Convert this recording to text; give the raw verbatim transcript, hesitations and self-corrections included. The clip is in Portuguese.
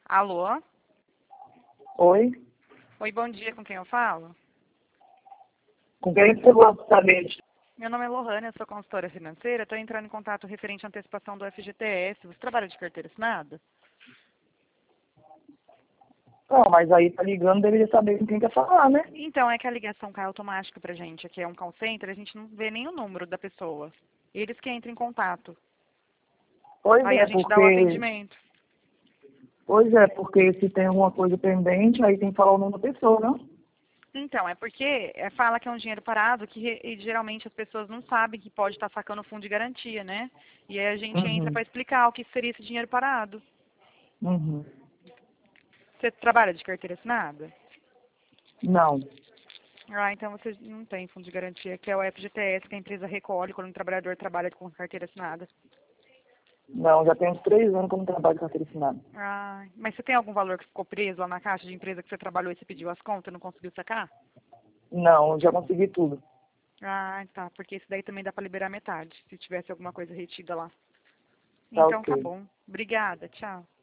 Alô? Oi? Oi, bom dia, com quem eu falo? Com quem você gosta de saber? Meu nome é Lohane, eu sou consultora financeira, estou entrando em contato referente à antecipação do F G T S. Você trabalha de carteira assinada? Não, mas aí tá ligando, deveria saber com quem quer falar, né? Então, é que a ligação cai automática pra gente, aqui é um call center, a gente não vê nem o número da pessoa. Eles que entram em contato. Pois Aí a é, gente dá o porque... atendimento. Pois é, porque se tem alguma coisa pendente, aí tem que falar o nome da pessoa, não? Então, é porque é, fala que é um dinheiro parado, que re- e geralmente as pessoas não sabem que pode estar sacando o fundo de garantia, né? E aí a gente entra Uhum. para explicar o que seria esse dinheiro parado. Uhum. Você trabalha de carteira assinada? Não. Ah, então você não tem fundo de garantia, que é o F G T S, que a empresa recolhe quando o trabalhador trabalha com carteira assinada. Não, já tem uns três anos que eu não trabalho com carteira assinada. Ah, mas você tem algum valor que ficou preso lá na caixa de empresa que você trabalhou e você pediu as contas e não conseguiu sacar? Não, eu já consegui tudo. Ah, tá, porque isso daí também dá para liberar metade, se tivesse alguma coisa retida lá. Tá Então tá ok. bom. Obrigada, tchau.